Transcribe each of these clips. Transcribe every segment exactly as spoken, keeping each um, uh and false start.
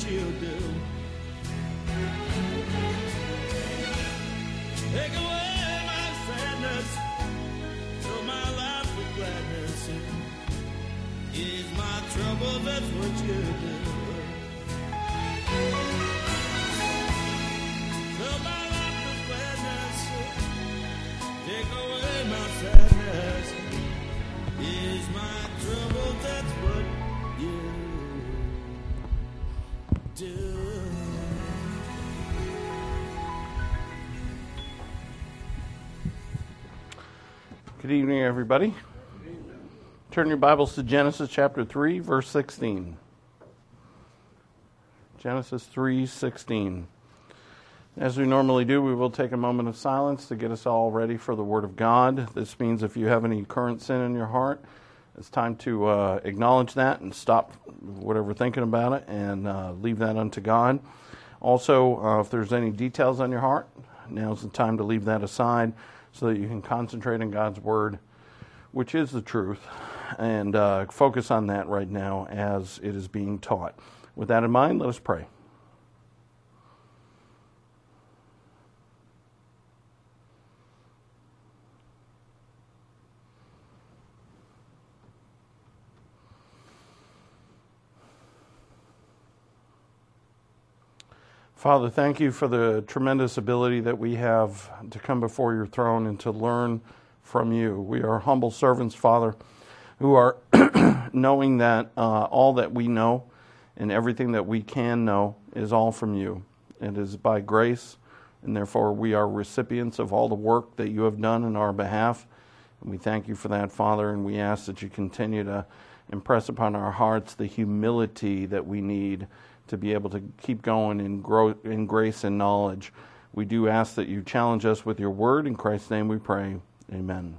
you'll do. Take away my sadness, fill my life with gladness. Ease my trouble, that's what you do. Fill my life with gladness, take away my sadness. Ease my trouble, that's what you do. Good evening, everybody. Turn your Bibles to Genesis chapter three, verse sixteen. Genesis three sixteen. As we normally do, we will take a moment of silence to get us all ready for the Word of God. This means if you have any current sin in your heart, it's time to uh, acknowledge that and stop whatever thinking about it and uh, leave that unto God. Also, uh, if there's any details on your heart, now's the time to leave that aside so that you can concentrate on God's Word, which is the truth, and uh, focus on that right now as it is being taught. With that in mind, let us pray. Father, thank you for the tremendous ability that we have to come before your throne and to learn from you. We are humble servants, Father, who are knowing that uh, all that we know and everything that we can know is all from you. It is by grace, and therefore we are recipients of all the work that you have done in our behalf. And we thank you for that, Father, and we ask that you continue to impress upon our hearts the humility that we need to be able to keep going in, grow, in grace and knowledge. We do ask that you challenge us with your word. In Christ's name we pray. Amen.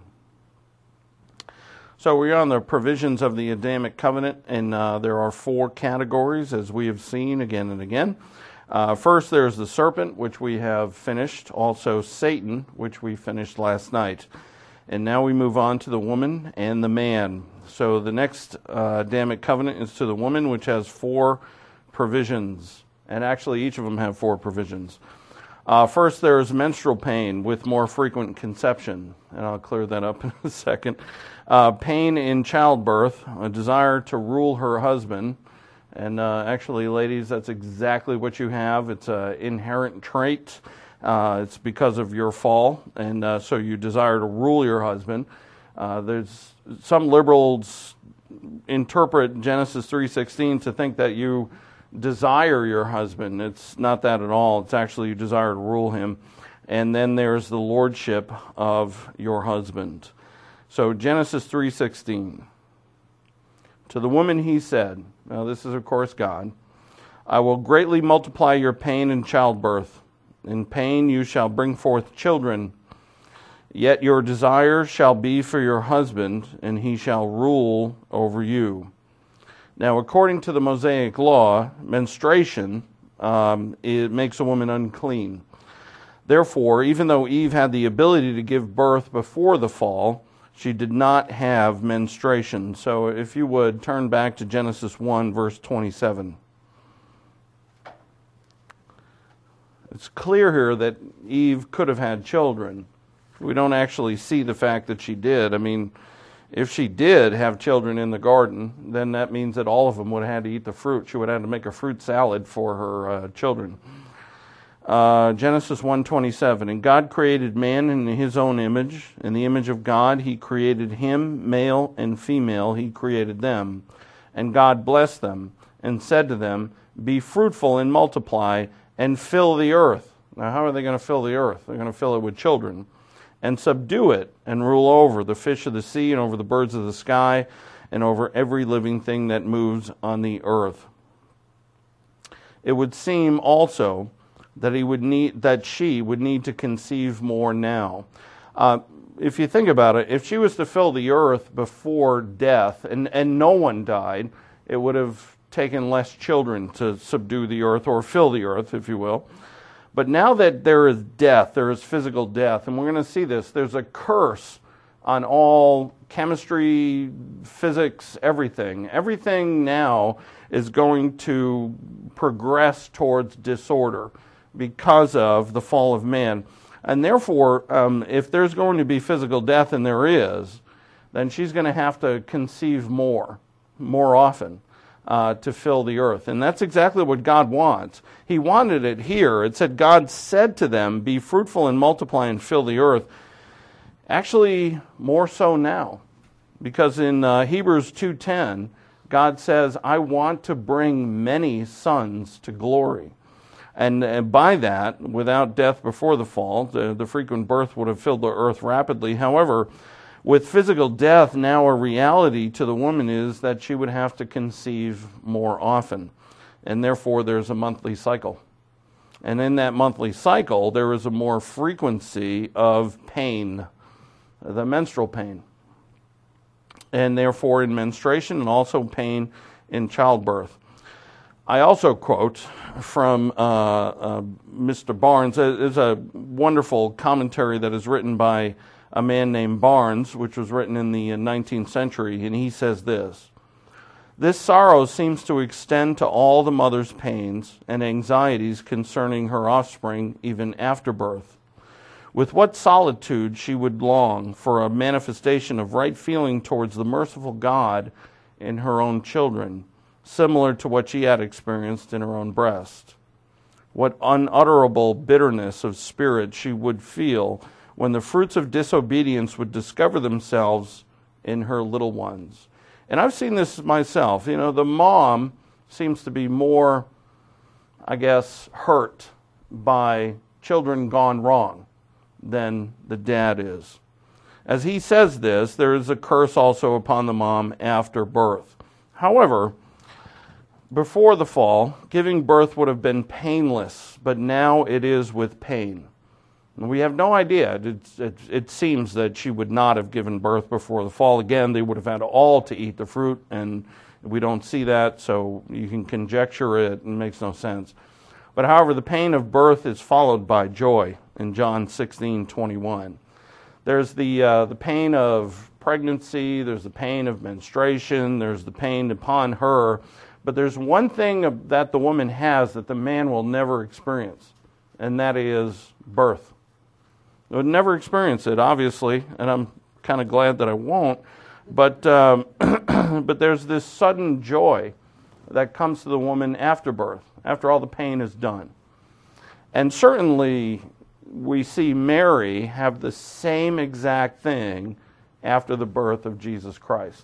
So we're on the provisions of the Adamic covenant, and uh, there are four categories, as we have seen again and again. Uh, first, there's the serpent, which we have finished. Also, Satan, which we finished last night. And now we move on to the woman and the man. So the next uh, Adamic covenant is to the woman, which has four provisions, and actually each of them have four provisions. Uh, first, there is menstrual pain with more frequent conception, and I'll clear that up in a second. Uh, pain in childbirth, a desire to rule her husband, and uh, actually, ladies, that's exactly what you have. It's an inherent trait. Uh, it's because of your fall, and uh, so you desire to rule your husband. Uh, there's some liberals interpret Genesis three sixteen to think that you desire your husband. It's not that at all. It's actually you desire to rule him. And then there's the lordship of your husband. So Genesis three sixteen. To the woman he said, now this is of course God, I will greatly multiply your pain in childbirth. In pain you shall bring forth children. Yet your desire shall be for your husband, and he shall rule over you. Now, according to the Mosaic law, menstruation um, it makes a woman unclean. Therefore, even though Eve had the ability to give birth before the fall, she did not have menstruation. So if you would, turn back to Genesis one, verse twenty-seven. It's clear here that Eve could have had children. We don't actually see the fact that she did. I mean, if she did have children in the garden, then that means that all of them would have had to eat the fruit. She would have had to make a fruit salad for her uh, children. Uh, Genesis one twenty-seven, and God created man in his own image. In the image of God, he created him, male and female, he created them. And God blessed them and said to them, be fruitful and multiply and fill the earth. Now, how are they going to fill the earth? They're going to fill it with children. And subdue it, and rule over the fish of the sea, and over the birds of the sky, and over every living thing that moves on the earth. It would seem also that he would need, that she would need to conceive more now. Uh, if you think about it, if she was to fill the earth before death, and, and no one died, it would have taken less children to subdue the earth, or fill the earth, if you will. But now that there is death, there is physical death, and we're going to see this, there's a curse on all chemistry, physics, everything. Everything now is going to progress towards disorder because of the fall of man. And therefore, um, if there's going to be physical death, and there is, then she's going to have to conceive more, more often, uh, to fill the earth. And that's exactly what God wants. He wanted it here. It said, God said to them, be fruitful and multiply and fill the earth. Actually, more so now. Because in uh, Hebrews two ten, God says, I want to bring many sons to glory. And, and by that, without death before the fall, the, the frequent birth would have filled the earth rapidly. However, with physical death now a reality to the woman is that she would have to conceive more often. And therefore, there's a monthly cycle. And in that monthly cycle, there is a more frequency of pain, the menstrual pain. And therefore, in menstruation, and also pain in childbirth. I also quote from uh, uh, Mister Barnes. It's a wonderful commentary that is written by a man named Barnes, which was written in the nineteenth century, and he says this: this sorrow seems to extend to all the mother's pains and anxieties concerning her offspring even after birth. With what solitude she would long for a manifestation of right feeling towards the merciful God in her own children, similar to what she had experienced in her own breast. What unutterable bitterness of spirit she would feel when the fruits of disobedience would discover themselves in her little ones. And I've seen this myself. You know, the mom seems to be more, I guess, hurt by children gone wrong than the dad is. As he says this, there is a curse also upon the mom after birth. However, before the fall, giving birth would have been painless, but now it is with pain. And we have no idea. It, it, it seems that she would not have given birth before the fall. Again, they would have had all to eat the fruit, and we don't see that, so you can conjecture it. It makes no sense. But however, the pain of birth is followed by joy in John sixteen twenty-one. There's the uh, the pain of pregnancy, there's the pain of menstruation, there's the pain upon her, but there's one thing that the woman has that the man will never experience, and that is birth. I would never experience it, obviously, and I'm kind of glad that I won't, but um, but there's this sudden joy that comes to the woman after birth, after all the pain is done. And certainly we see Mary have the same exact thing after the birth of Jesus Christ.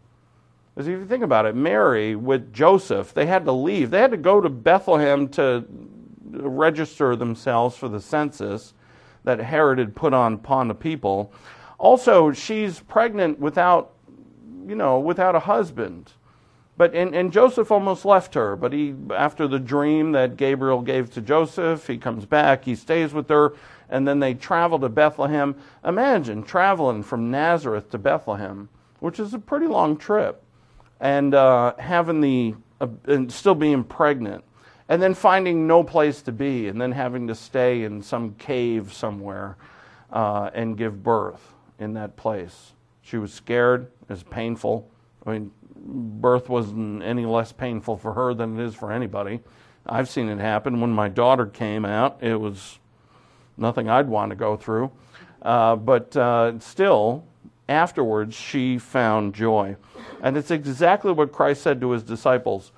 As if you think about it, Mary with Joseph, they had to leave. They had to go to Bethlehem to register themselves for the census that Herod had put on upon the people. Also, she's pregnant without, you know, without a husband. But and, and Joseph almost left her, but he, after the dream that Gabriel gave to Joseph, he comes back, he stays with her, and then they travel to Bethlehem. Imagine traveling from Nazareth to Bethlehem, which is a pretty long trip, and uh, having the uh, and still being pregnant, and then finding no place to be, and then having to stay in some cave somewhere uh, and give birth in that place. She was scared. It was painful. I mean, birth wasn't any less painful for her than it is for anybody. I've seen it happen. When my daughter came out, it was nothing I'd want to go through. Uh, but uh, still, afterwards, she found joy. And it's exactly what Christ said to his disciples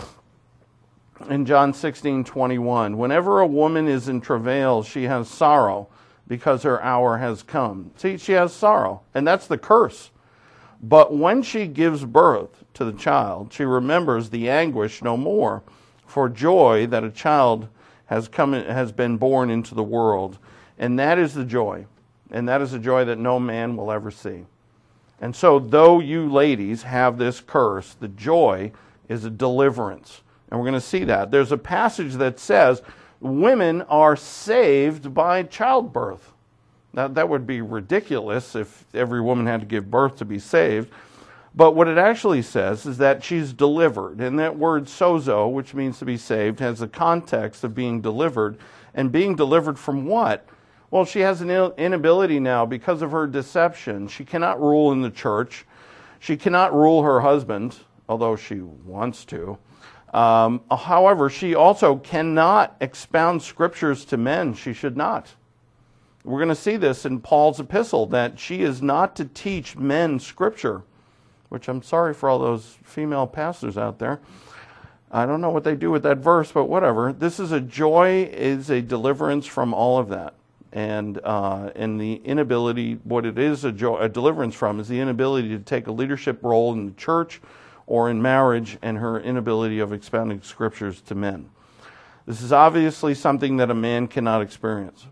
in John sixteen twenty-one. Whenever a woman is in travail, she has sorrow because her hour has come. See, she has sorrow, and that's the curse. But when she gives birth to the child, she remembers the anguish no more, for joy that a child has come, has been born into the world. And that is the joy. And that is a joy that no man will ever see. And so, though you ladies have this curse, the joy is a deliverance. And we're going to see that. There's a passage that says women are saved by childbirth. Now, that would be ridiculous if every woman had to give birth to be saved. But what it actually says is that she's delivered. And that word sozo, which means to be saved, has the context of being delivered. And being delivered from what? Well, she has an inability now because of her deception. She cannot rule in the church. She cannot rule her husband, although she wants to. Um, however, she also cannot expound scriptures to men. She should not. We're going to see this in Paul's epistle, that she is not to teach men scripture, which I'm sorry for all those female pastors out there. I don't know what they do with that verse, but whatever. This is a joy, is a deliverance from all of that. And uh, and the inability, what it is a, joy, a deliverance from is the inability to take a leadership role in the church or in marriage, and her inability of expounding scriptures to men. This is obviously something that a man cannot experience.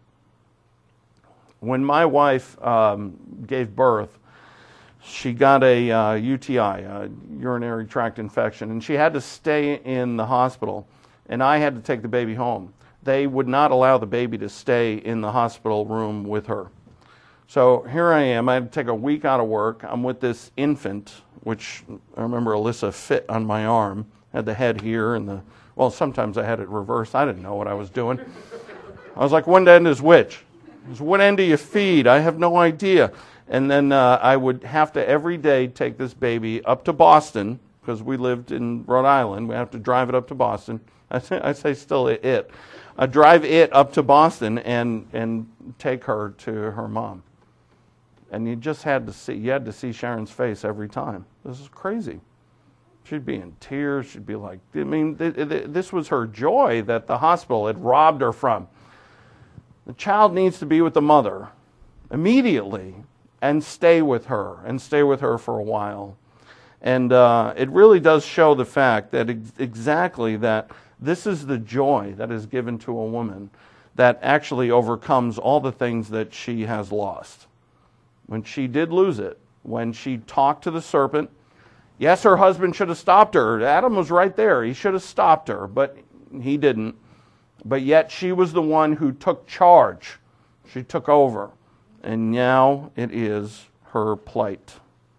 When my wife um, gave birth, she got a uh, U T I, a urinary tract infection, and she had to stay in the hospital, and I had to take the baby home. They would not allow the baby to stay in the hospital room with her. So here I am. I had to take a week out of work. I'm with this infant, which I remember Alyssa fit on my arm, had the head here, and the, well, sometimes I had it reversed. I didn't know what I was doing. I was like, when end is which? What end do you feed? I have no idea. And then uh, I would have to every day take this baby up to Boston, because we lived in Rhode Island. We have to drive it up to Boston. I say, I say still it. I drive it up to Boston and and take her to her mom. And you just had to see, you had to see Sharon's face every time. This is crazy. She'd be in tears. She'd be like, I mean, th- th- this was her joy that the hospital had robbed her from. The child needs to be with the mother immediately and stay with her and stay with her for a while. And uh, it really does show the fact that ex- exactly that this is the joy that is given to a woman that actually overcomes all the things that she has lost. When she did lose it, when she talked to the serpent, yes, her husband should have stopped her. Adam was right there. He should have stopped her, but he didn't. But yet she was the one who took charge. She took over. And now it is her plight.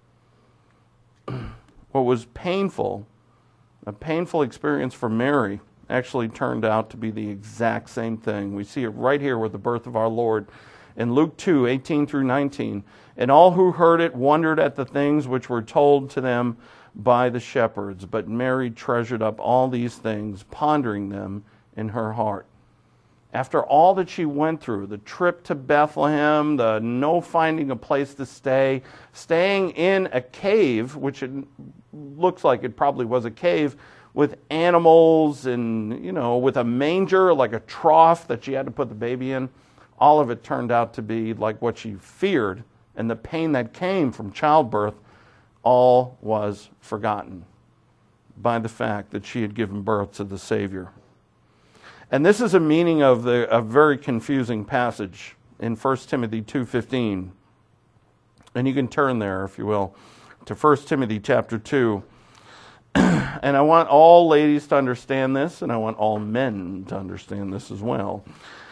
What was painful, a painful experience for Mary, actually turned out to be the exact same thing. We see it right here with the birth of our Lord. In Luke two, eighteen through nineteen, and all who heard it wondered at the things which were told to them by the shepherds. But Mary treasured up all these things, pondering them in her heart. After all that she went through, the trip to Bethlehem, the no finding a place to stay, staying in a cave, which it looks like it probably was a cave, with animals and, you know, with a manger, like a trough that she had to put the baby in, all of it turned out to be like what she feared, and the pain that came from childbirth, all was forgotten by the fact that she had given birth to the Savior. And this is a meaning of the, a very confusing passage in First Timothy two fifteen. And you can turn there, if you will, to First Timothy chapter two. And I want all ladies to understand this, and I want all men to understand this as well.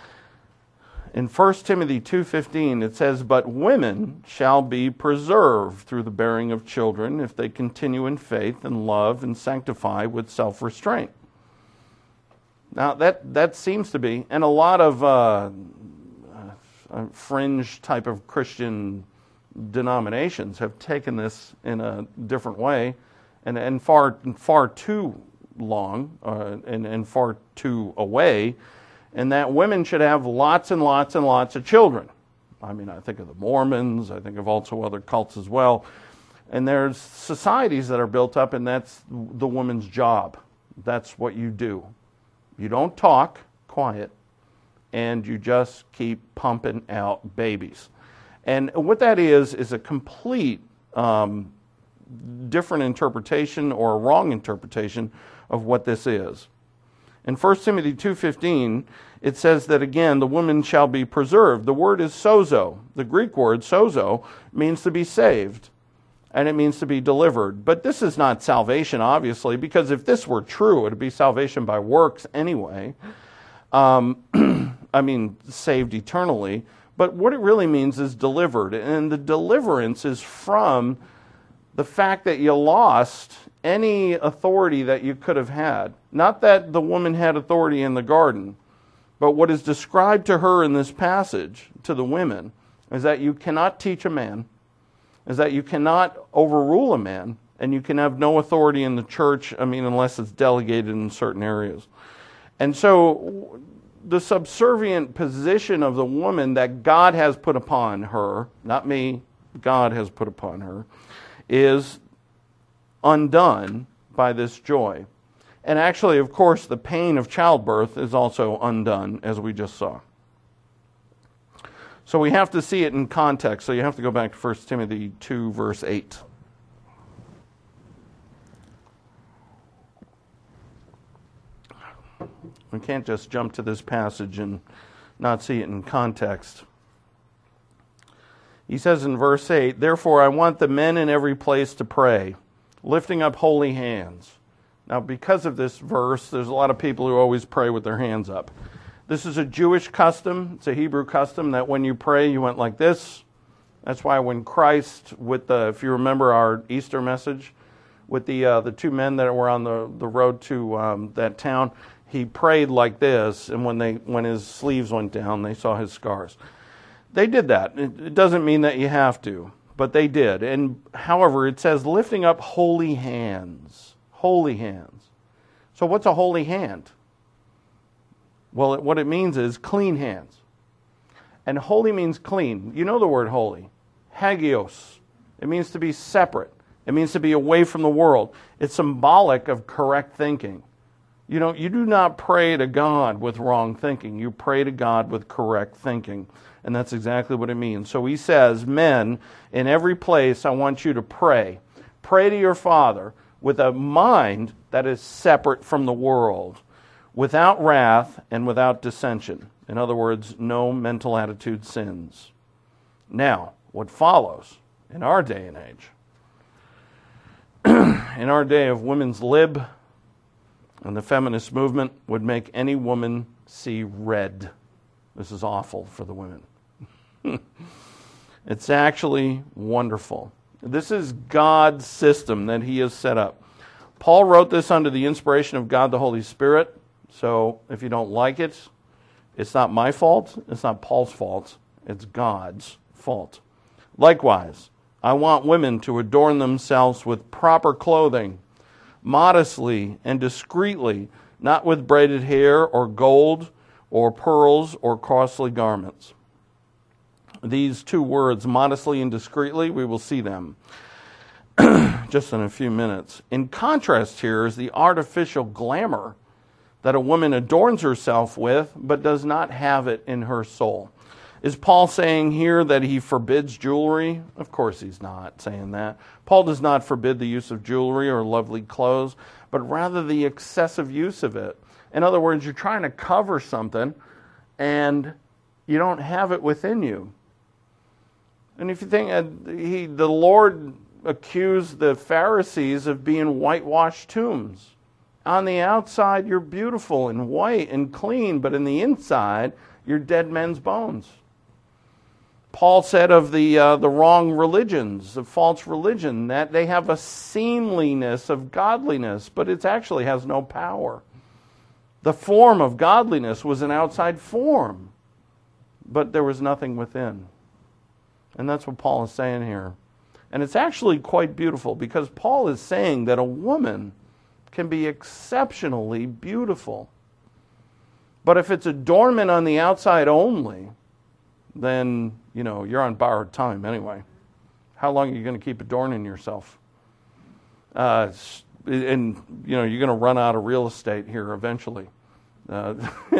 In First Timothy two fifteen, it says, "But women shall be preserved through the bearing of children, if they continue in faith and love and sanctify with self-restraint." Now, that, that seems to be, and a lot of uh, uh, fringe type of Christian denominations have taken this in a different way, and, and far far too long, uh, and, and far too away, and that women should have lots and lots and lots of children. I mean, I think of the Mormons, I think of also other cults as well, and there's societies that are built up, and that's the woman's job. That's what you do. You don't talk, quiet, and you just keep pumping out babies. And what that is, is a complete um, different interpretation or a wrong interpretation of what this is. In First Timothy two fifteen, it says that, again, the woman shall be preserved. The word is sozo. The Greek word, sozo, means to be saved, and it means to be delivered. But this is not salvation, obviously, because if this were true, it would be salvation by works anyway. Um, I mean, saved eternally. But what it really means is delivered. And the deliverance is from the fact that you lost any authority that you could have had. Not that the woman had authority in the garden, But what is described to her in this passage, to the women, is that you cannot teach a man, is that you cannot overrule a man, and you can have no authority in the church, I mean, unless it's delegated in certain areas. And so the subservient position of the woman that God has put upon her, not me, God has put upon her, is undone by this joy. And actually, of course, the pain of childbirth is also undone, as we just saw. So we have to see it in context. So you have to go back to First Timothy two, verse eight. We can't just jump to this passage and not see it in context. He says in verse eight, "Therefore I want the men in every place to pray, lifting up holy hands." Now, because of this verse, there's a lot of people who always pray with their hands up. This is a Jewish custom. It's a Hebrew custom that when you pray, you went like this. That's why when Christ, with the, if you remember our Easter message, with the uh, the two men that were on the, the road to um, that town, he prayed like this, and when they when his sleeves went down, they saw his scars. They did that. It, it doesn't mean that you have to, but they did. And however, it says lifting up holy hands. Holy hands. So what's a holy hand? Well, it, what it means is clean hands. And holy means clean. You know the word holy. Hagios. It means to be separate. It means to be away from the world. It's symbolic of correct thinking. You know, you do not pray to God with wrong thinking. You pray to God with correct thinking. And that's exactly what it means. So he says, men, in every place I want you to pray. Pray to your Father with a mind that is separate from the world, without wrath and without dissension. In other words, no mental attitude sins. Now, what follows in our day and age, in our day of women's lib and the feminist movement, would make any woman see red. This is awful for the women. It's actually wonderful. This is God's system that he has set up. Paul wrote this under the inspiration of God the Holy Spirit. So if you don't like it, it's not my fault. It's not Paul's fault. It's God's fault. Likewise, I want women to adorn themselves with proper clothing, modestly and discreetly, not with braided hair or gold or pearls or costly garments. These two words, modestly and discreetly, we will see them just in a few minutes. In contrast here is the artificial glamour that a woman adorns herself with, but does not have it in her soul. Is Paul saying here that he forbids jewelry? Of course he's not saying that. Paul does not forbid the use of jewelry or lovely clothes, but rather the excessive use of it. In other words, you're trying to cover something and you don't have it within you. And if you think, uh, he, the Lord accused the Pharisees of being whitewashed tombs. On the outside, you're beautiful and white and clean, but in the inside, you're dead men's bones. Paul said of the uh, the wrong religions, the false religion, that they have a seemliness of godliness, but it actually has no power. The form of godliness was an outside form, but there was nothing within. And that's what Paul is saying here. And it's actually quite beautiful because Paul is saying that a woman can be exceptionally beautiful. But if it's adornment on the outside only, then, you know, you're on borrowed time anyway. How long are you going to keep adorning yourself? Uh, and, you know, you're going to run out of real estate here eventually. Uh,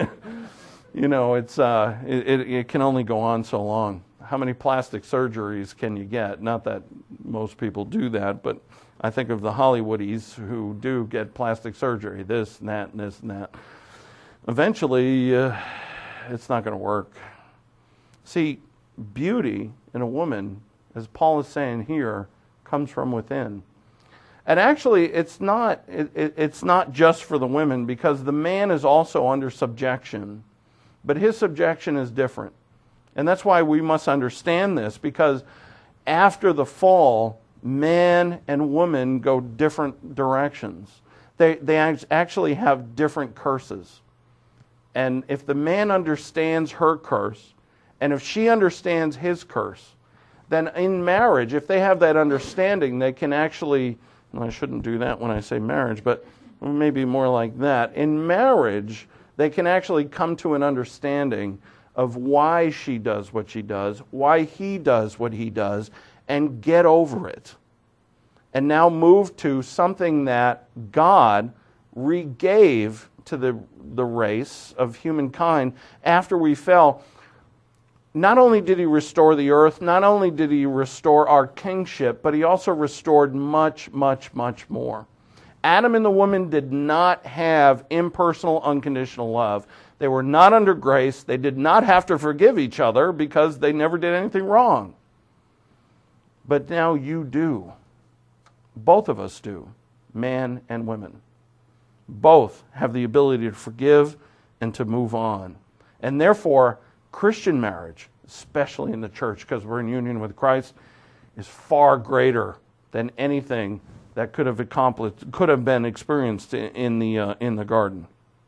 you know, it's uh, it, it can only go on so long. How many plastic surgeries can you get? Not that most people do that, but I think of the Hollywoodies who do get plastic surgery, this and that and this and that. Eventually, uh, it's not going to work. See, beauty in a woman, as Paul is saying here, comes from within. And actually, it's not it, it, it's not just for the women, because the man is also under subjection. But his subjection is different. And that's why we must understand this, because after the fall, man and woman go different directions. They, they actually have different curses. And if the man understands her curse, and if she understands his curse, then in marriage, if they have that understanding, they can actually, well, I shouldn't do that when I say marriage, but maybe more like that. In marriage, they can actually come to an understanding of why she does what she does, why he does what he does, and get over it. And now move to something that God regave to the, the race of humankind after we fell. Not only did he restore the earth, not only did he restore our kingship, but he also restored much, much, much more. Adam and the woman did not have impersonal, unconditional love. They were not under grace. They did not have to forgive each other because they never did anything wrong. But now you do. Both of us do, man and women. Both have the ability to forgive and to move on. And therefore, Christian marriage, especially in the church, because we're in union with Christ, is far greater than anything that could have accomplished, could have been experienced in the uh, in the garden.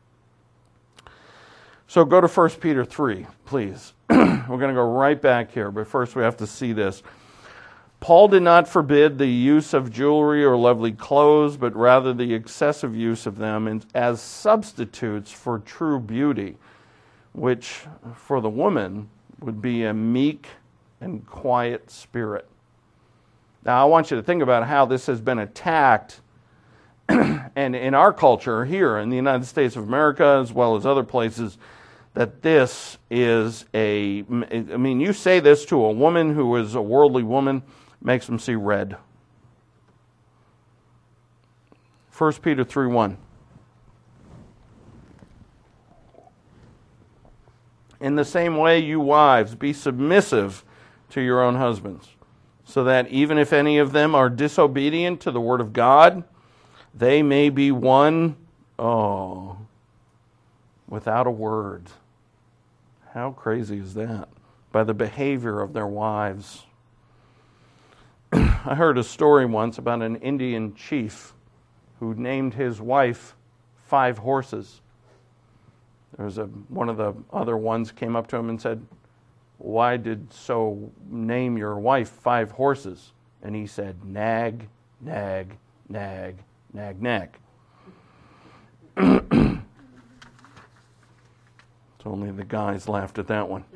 So go to First Peter three, please. We're going to go right back here, but first we have to see this. Paul did not forbid the use of jewelry or lovely clothes, but rather the excessive use of them as substitutes for true beauty, which for the woman would be a meek and quiet spirit. Now, I want you to think about how this has been attacked and in our culture here in the United States of America as well as other places, that this is a, I mean, you say this to a woman who is a worldly woman, makes them see red. First Peter three one. In the same way, you wives, be submissive to your own husbands, so that even if any of them are disobedient to the word of God, they may be won, oh, without a word. How crazy is that? By the behavior of their wives. I heard a story once about an Indian chief who named his wife Five Horses. There was a one of the other ones came up to him and said, "Why did so name your wife Five Horses?" And he said, "Nag, nag, nag, nag, nag." It's only the guys laughed at that one.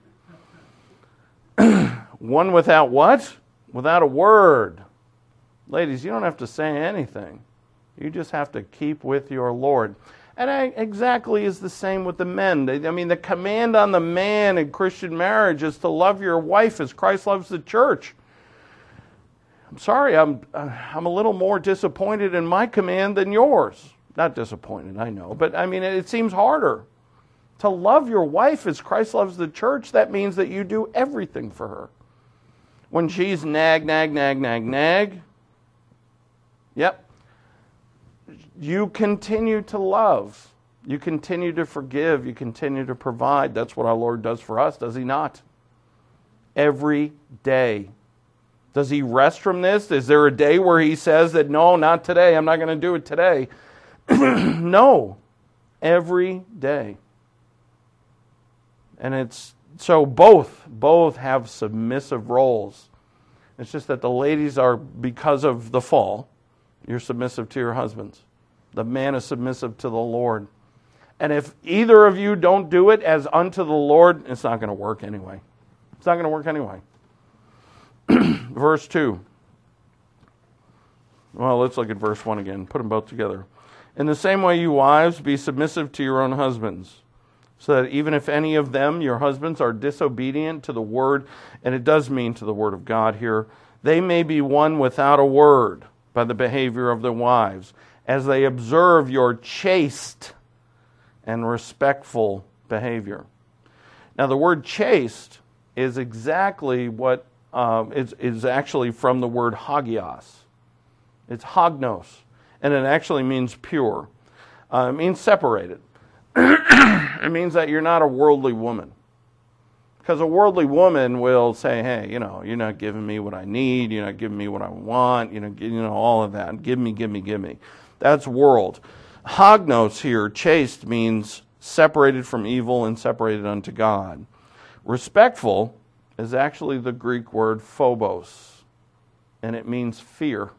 One without what? Without a word. Ladies, you don't have to say anything. You just have to keep with your Lord. And I, exactly is the same with the men. I mean, the command on the man in Christian marriage is to love your wife as Christ loves the church. I'm sorry, I'm I'm a little more disappointed in my command than yours. Not disappointed, I know, but I mean, it seems harder. To love your wife as Christ loves the church, that means that you do everything for her. When she's nag, nag, nag, nag, nag, yep, you continue to love. You continue to forgive. You continue to provide. That's what our Lord does for us, does he not? Every day. Does he rest from this? Is there a day where he says that, no, not today, I'm not going to do it today? No. Every day. And it's so both, both have submissive roles. It's just that the ladies are, because of the fall, you're submissive to your husbands. The man is submissive to the Lord. And if either of you don't do it as unto the Lord, it's not going to work anyway. It's not going to work anyway. Verse two. Well, let's look at verse one again. Put them both together. In the same way, you wives, be submissive to your own husbands, so that even if any of them, your husbands, are disobedient to the word, and it does mean to the word of God here, they may be won without a word by the behavior of their wives, as they observe your chaste and respectful behavior. Now, the word chaste is exactly what um, is, is actually from the word hagios. It's hagnos, and it actually means pure. Uh, it means separated. It means that you're not a worldly woman. Because a worldly woman will say, hey, you know, you're not giving me what I need, you're not giving me what I want, you know, you know, all of that. Give me, give me, give me. That's world. Hagnos here, chaste, means separated from evil and separated unto God. Respectful is actually the Greek word phobos, and it means fear.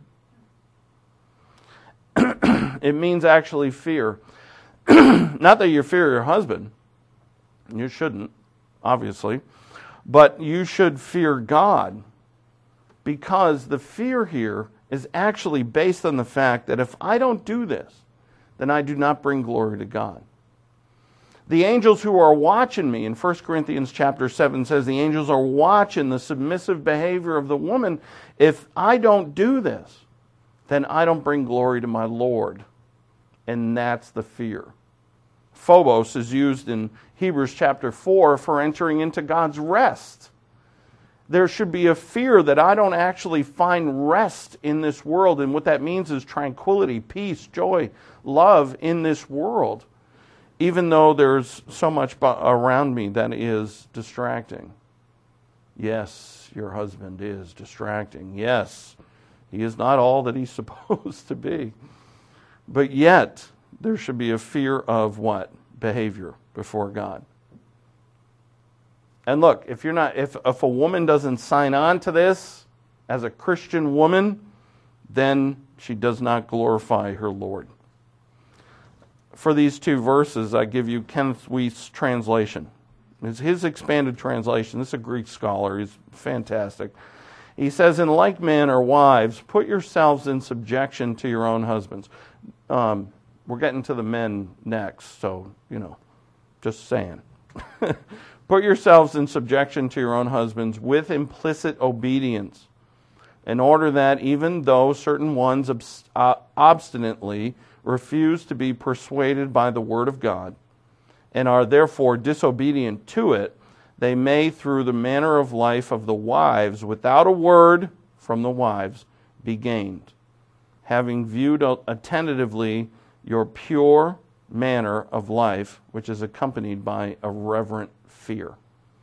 It means actually fear. Not that you fear your husband. You shouldn't, obviously. But you should fear God, because the fear here is actually based on the fact that if I don't do this, then I do not bring glory to God. The angels who are watching me, in First Corinthians chapter seven says the angels are watching the submissive behavior of the woman. If I don't do this, then I don't bring glory to my Lord. And that's the fear. Phobos is used in Hebrews chapter four for entering into God's rest. There should be a fear that I don't actually find rest in this world. And what that means is tranquility, peace, joy, love in this world, even though there's so much around me that is distracting. Yes, your husband is distracting. Yes, he is not all that he's supposed to be. But yet, there should be a fear of what? Behavior before God. And look, if you're not, if, if a woman doesn't sign on to this as a Christian woman, then she does not glorify her Lord. For these two verses, I give you Kenneth Wuest's translation. It's his expanded translation. This is a Greek scholar. He's fantastic. He says, in like manner, wives, put yourselves in subjection to your own husbands. Um, we're getting to the men next, so, you know, just saying. Put yourselves in subjection to your own husbands with implicit obedience, in order that even though certain ones obst- uh, obstinately refuse to be persuaded by the word of God, and are therefore disobedient to it, they may, through the manner of life of the wives, without a word from the wives, be gained, having viewed attentively your pure manner of life, which is accompanied by a reverent fear.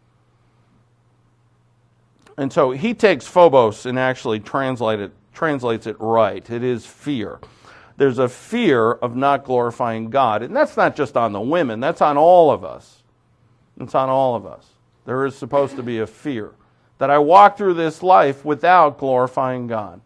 And so he takes phobos and actually translate it, translates it right. It is fear. There's a fear of not glorifying God. And that's not just on the women. That's on all of us. It's on all of us. There is supposed to be a fear that I walk through this life without glorifying God.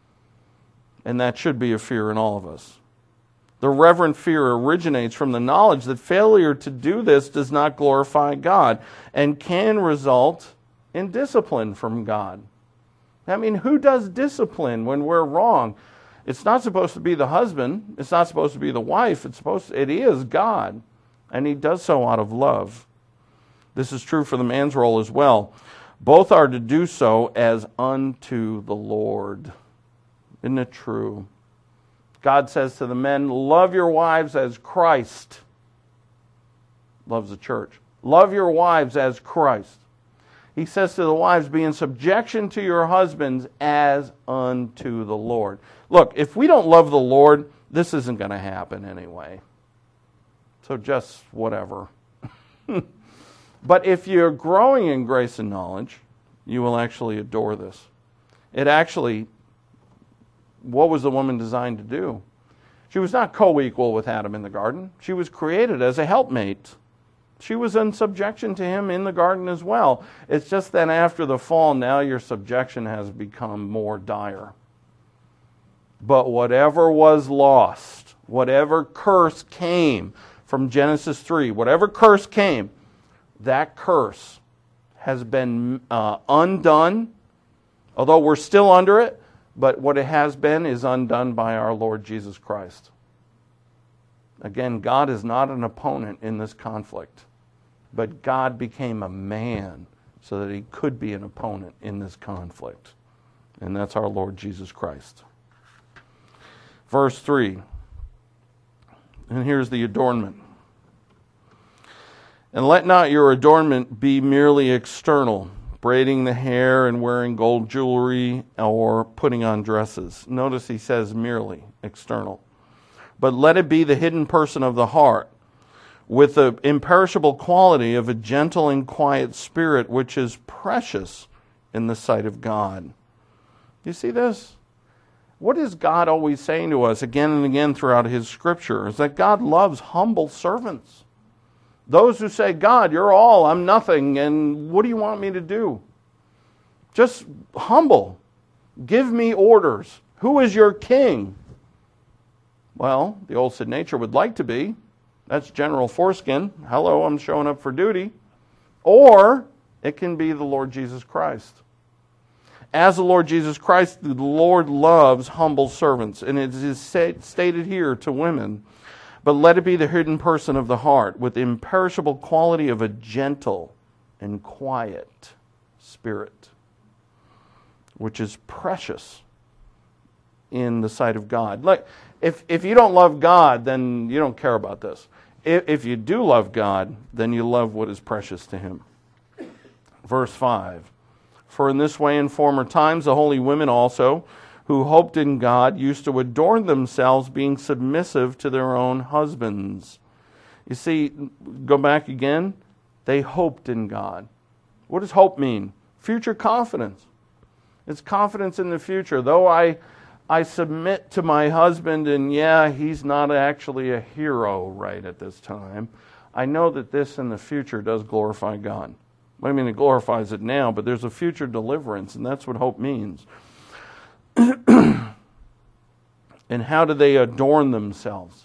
And that should be a fear in all of us. The reverent fear originates from the knowledge that failure to do this does not glorify God and can result in discipline from God. I mean, who does discipline when we're wrong? It's not supposed to be the husband. It's not supposed to be the wife. It's supposed to, it is God, and he does so out of love. This is true for the man's role as well. Both are to do so as unto the Lord. Isn't it true? God says to the men, love your wives as Christ loves the church. Love your wives as Christ. He says to the wives, be in subjection to your husbands as unto the Lord. Look, if we don't love the Lord, this isn't going to happen anyway. So just whatever. But if you're growing in grace and knowledge, you will actually adore this. It actually, what was the woman designed to do? She was not co-equal with Adam in the garden. She was created as a helpmate. She was in subjection to him in the garden as well. It's just that after the fall, now your subjection has become more dire. But whatever was lost, whatever curse came from Genesis three, whatever curse came, that curse has been uh, undone, although we're still under it, but what it has been is undone by our Lord Jesus Christ. Again, God is not an opponent in this conflict, but God became a man so that he could be an opponent in this conflict. And that's our Lord Jesus Christ. Verse three. And here's the adornment. And let not your adornment be merely external, braiding the hair and wearing gold jewelry or putting on dresses. Notice he says merely external. But let it be the hidden person of the heart, with the imperishable quality of a gentle and quiet spirit, which is precious in the sight of God. You see this? What is God always saying to us again and again throughout his scripture? Is that God loves humble servants. Those who say, God, you're all, I'm nothing, and what do you want me to do? Just humble. Give me orders. Who is your king? Well, the old Sid nature would like to be. That's General Foreskin. Hello, I'm showing up for duty. Or it can be the Lord Jesus Christ. As the Lord Jesus Christ, the Lord loves humble servants. And it is stated here to women, but let it be the hidden person of the heart with the imperishable quality of a gentle and quiet spirit, which is precious in the sight of God. Like, if, if you don't love God, then you don't care about this. If, if you do love God, then you love what is precious to Him. Verse five. For in this way in former times the holy women also, who hoped in God, used to adorn themselves, being submissive to their own husbands. You see, go back again, they hoped in God. What does hope mean? Future confidence. It's confidence in the future. Though I, I submit to my husband, and yeah, he's not actually a hero right at this time, I know that this in the future does glorify God. I mean, it glorifies it now, but there's a future deliverance, and that's what hope means. And how do they adorn themselves?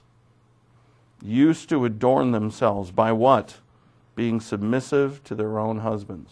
Used to adorn themselves by what? Being submissive to their own husbands.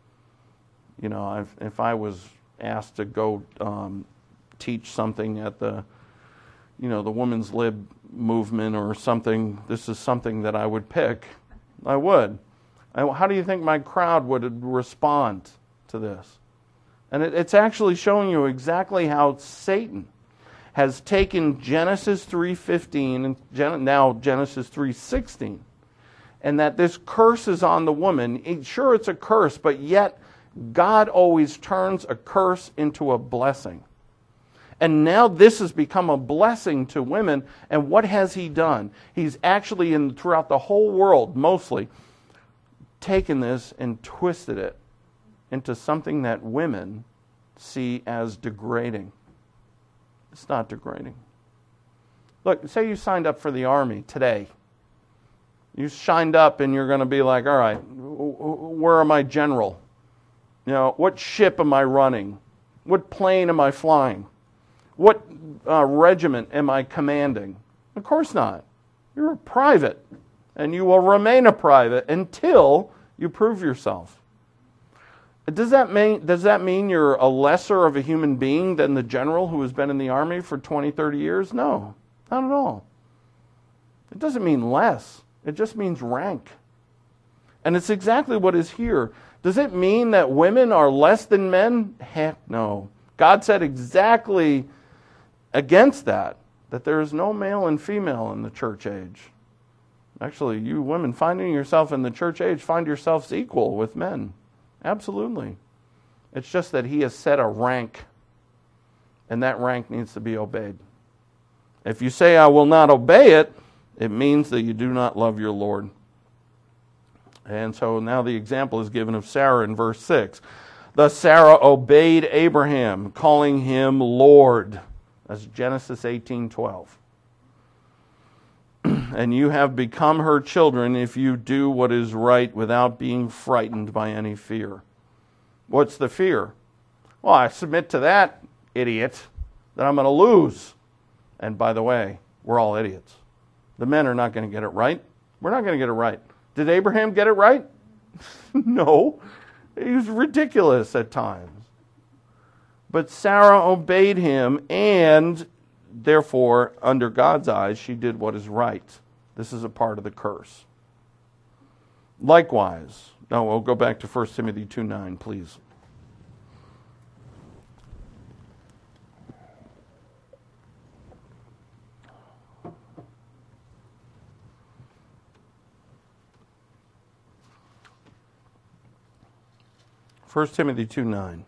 You know, I've, if I was asked to go um, teach something at the, you know, the women's lib movement or something, this is something that I would pick. I would. How do you think my crowd would respond to this? And it, it's actually showing you exactly how Satan has taken Genesis three fifteen and Gen- now Genesis three sixteen, and that this curse is on the woman. It, sure, it's a curse, but yet God always turns a curse into a blessing. And now this has become a blessing to women. And what has He done? He's actually, in throughout the whole world, mostly, taken this and twisted it into something that women see as degrading. It's not degrading. Look, say you signed up for the Army today. You signed up and you're going to be like, all right, where am I general? You know, what ship am I running? What plane am I flying? What uh, regiment am I commanding? Of course not. You're a private. And you will remain a private until you prove yourself. Does that mean, does that mean you're a lesser of a human being than the general who has been in the Army for twenty, thirty years? No, not at all. It doesn't mean less. It just means rank. And it's exactly what is here. Does it mean that women are less than men? Heck no. God said exactly against that, that there is no male and female in the church age. Actually, you women finding yourself in the church age, find yourselves equal with men. Absolutely. It's just that He has set a rank, and that rank needs to be obeyed. If you say, I will not obey it, it means that you do not love your Lord. And so now the example is given of Sarah in verse six. Thus Sarah obeyed Abraham, calling him Lord. That's Genesis eighteen twelve. And you have become her children if you do what is right without being frightened by any fear. What's the fear? Well, I submit to that idiot that I'm going to lose. And by the way, we're all idiots. The men are not going to get it right. We're not going to get it right. Did Abraham get it right? No. He was ridiculous at times. But Sarah obeyed him, and therefore, under God's eyes, she did what is right. This is a part of the curse. Likewise, now we'll go back to First Timothy two nine, please. First Timothy two nine.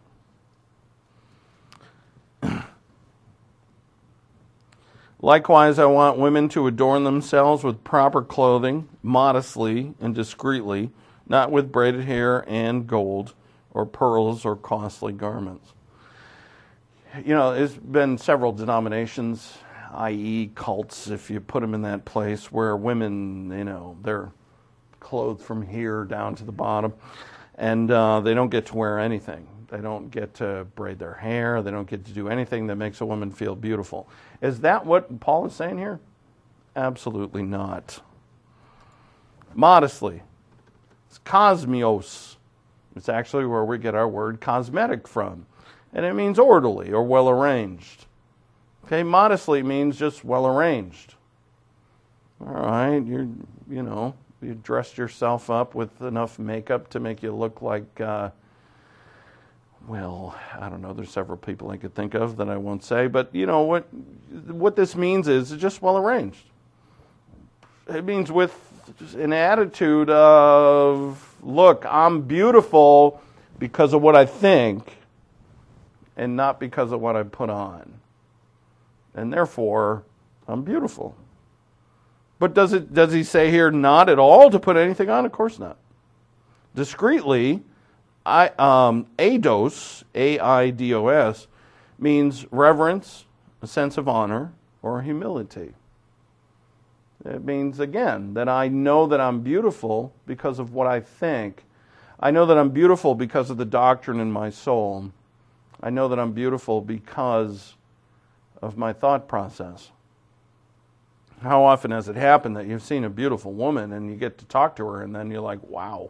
Likewise, I want women to adorn themselves with proper clothing, modestly and discreetly, not with braided hair and gold, or pearls, or costly garments. You know, there's been several denominations, that is cults, if you put them in that place, where women, you know, they're clothed from here down to the bottom, and uh, they don't get to wear anything. They don't get to braid their hair. They don't get to do anything that makes a woman feel beautiful. Is that what Paul is saying here? Absolutely not. Modestly. It's cosmios. It's actually where we get our word cosmetic from. And it means orderly or well arranged. Okay, modestly means just well arranged. All right, you're, you know, you dressed yourself up with enough makeup to make you look like, uh, well, I don't know, there's several people I could think of that I won't say, but you know, what what this means is it's just well arranged. It means with an attitude of, look, I'm beautiful because of what I think and not because of what I put on. And therefore, I'm beautiful. But does it does he say here not at all to put anything on? Of course not. Discreetly, I um, eidos, A I D O S, means reverence, a sense of honor, or humility. It means, again, that I know that I'm beautiful because of what I think. I know that I'm beautiful because of the doctrine in my soul. I know that I'm beautiful because of my thought process. How often has it happened that you've seen a beautiful woman and you get to talk to her and then you're like, wow,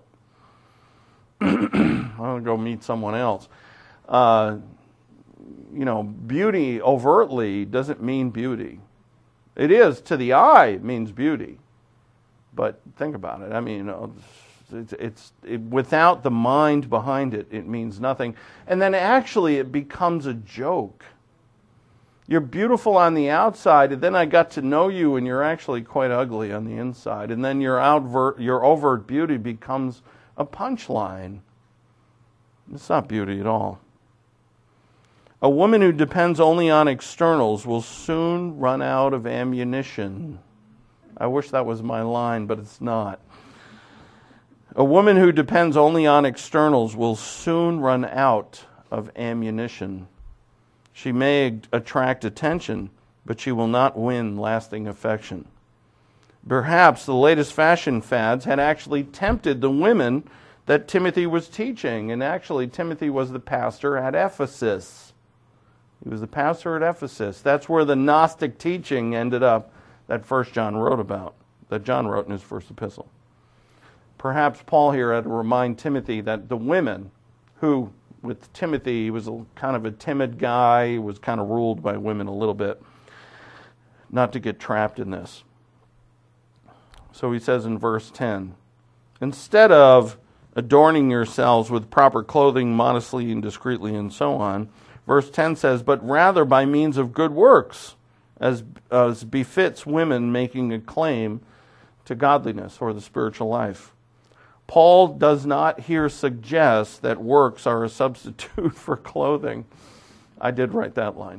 I'm going to go meet someone else. Uh, you know, beauty overtly doesn't mean beauty. It is, to the eye, it means beauty. But think about it. I mean, you know, it's, it's it, without the mind behind it, it means nothing. And then actually it becomes a joke. You're beautiful on the outside, and then I got to know you, and you're actually quite ugly on the inside. And then your overt, your overt beauty becomes a punchline. It's not beauty at all. A woman who depends only on externals will soon run out of ammunition. I wish that was my line, but it's not. A woman who depends only on externals will soon run out of ammunition. She may attract attention, but she will not win lasting affection. Perhaps the latest fashion fads had actually tempted the women that Timothy was teaching. And actually, Timothy was the pastor at Ephesus. He was the pastor at Ephesus. That's where the Gnostic teaching ended up that First John wrote about, that John wrote in his first epistle. Perhaps Paul here had to remind Timothy that the women who, with Timothy, he was a, kind of a timid guy, he was kind of ruled by women a little bit, not to get trapped in this. So he says in verse ten, instead of adorning yourselves with proper clothing modestly and discreetly and so on, verse ten says, but rather by means of good works, as, as befits women making a claim to godliness or the spiritual life. Paul does not here suggest that works are a substitute for clothing. I did write that line.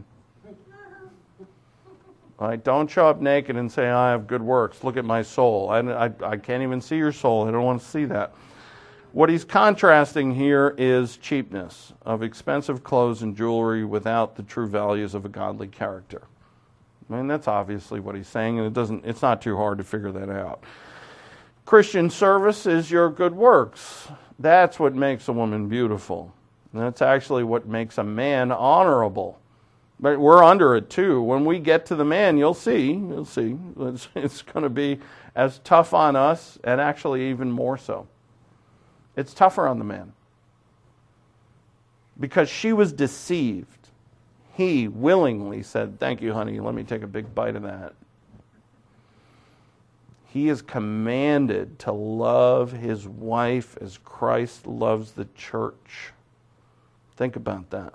All right, don't show up naked and say, I have good works. Look at my soul. I, I, I can't even see your soul. I don't want to see that. What he's contrasting here is cheapness of expensive clothes and jewelry without the true values of a godly character. I mean, that's obviously what he's saying, and it doesn't. It's not too hard to figure that out. Christian service is your good works. That's what makes a woman beautiful. And that's actually what makes a man honorable. But we're under it too. When we get to the man, you'll see, you'll see, it's, it's going to be as tough on us, and actually even more so. It's tougher on the man. Because she was deceived. He willingly said, thank you, honey, let me take a big bite of that. He is commanded to love his wife as Christ loves the church. Think about that.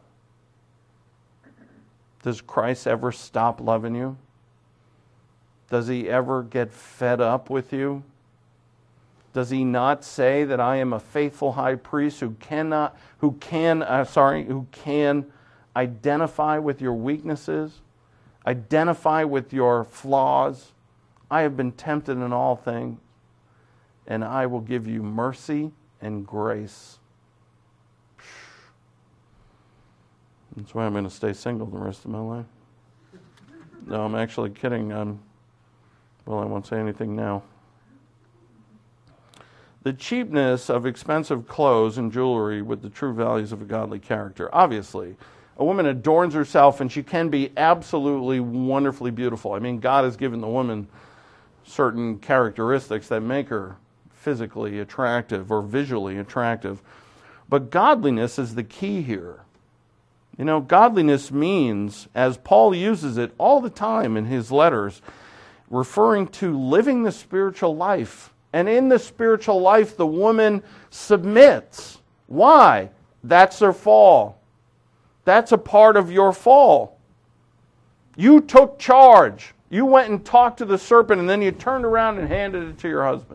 Does Christ ever stop loving you? Does he ever get fed up with you? Does he not say that I am a faithful high priest who cannot, who can, uh, sorry, who can identify with your weaknesses, identify with your flaws? I have been tempted in all things, and I will give you mercy and grace. That's why I'm going to stay single the rest of my life. No, I'm actually kidding. I'm, well, I won't say anything now. the cheapness of expensive clothes and jewelry with the true values of a godly character. Obviously, a woman adorns herself and she can be absolutely wonderfully beautiful. I mean, God has given the woman certain characteristics that make her physically attractive or visually attractive. But godliness is the key here. You know, godliness means, as Paul uses it all the time in his letters, referring to living the spiritual life. And in the spiritual life, the woman submits. Why? That's their fall. That's a part of your fall. You took charge. You went and talked to the serpent, and then you turned around and handed it to your husband.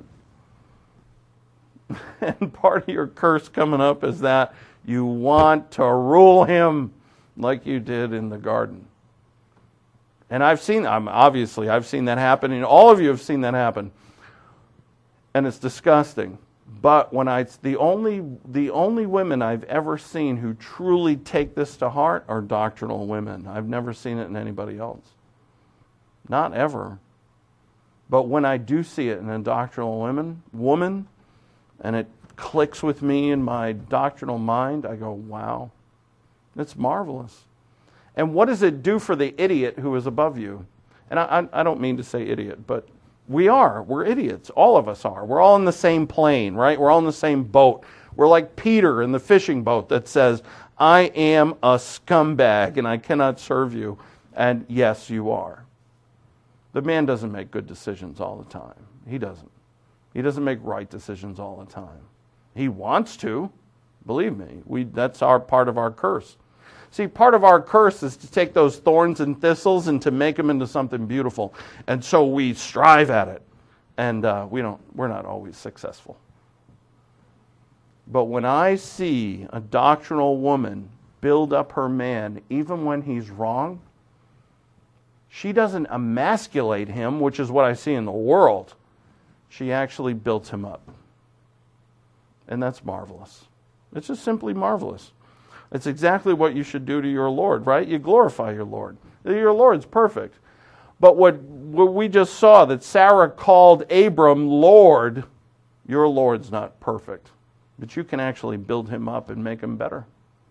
And part of your curse coming up is that you want to rule him like you did in the garden. And I've seen, I'm obviously, I've seen that happen, and all of you have seen that happen. And it's disgusting. But when I, the only, the only women I've ever seen who truly take this to heart are doctrinal women. I've never seen it in anybody else. Not ever. But when I do see it in a doctrinal woman, woman, and it clicks with me in my doctrinal mind, I go, wow, it's marvelous. And what does it do for the idiot who is above you? And I, I, I don't mean to say idiot, but we are. We're idiots. All of us are. We're all in the same plane, right? We're all in the same boat. We're like Peter in the fishing boat that says, I am a scumbag and I cannot serve you. And yes, you are. The man doesn't make good decisions all the time. He doesn't. He doesn't make right decisions all the time. He wants to. Believe me, we, that's our part of our curse. See, part of our curse is to take those thorns and thistles and to make them into something beautiful. And so we strive at it. And uh, we don't, we're not always successful. But when I see a doctrinal woman build up her man, even when he's wrong, she doesn't emasculate him, which is what I see in the world. She actually built him up. And that's marvelous. It's just simply marvelous. It's exactly what you should do to your Lord, right? You glorify your Lord. Your Lord's perfect. But what, what we just saw, that Sarah called Abram Lord, your Lord's not perfect. But you can actually build him up and make him better.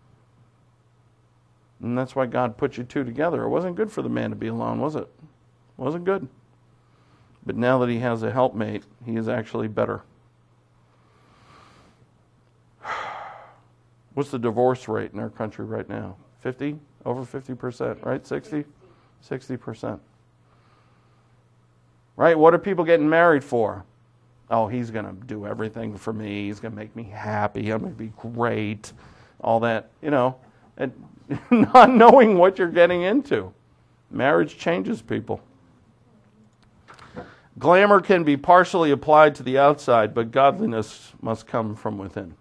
And that's why God put you two together. It wasn't good for the man to be alone, was it? It wasn't good. But now that he has a helpmate, he is actually better. What's the divorce rate in our country right now? fifty? Over fifty percent, right? sixty? sixty percent. Right? What are people getting married for? Oh, he's going to do everything for me. He's going to make me happy. I'm going to be great. All that, you know, and not knowing what you're getting into. Marriage changes people. Glamour can be partially applied to the outside, but godliness must come from within.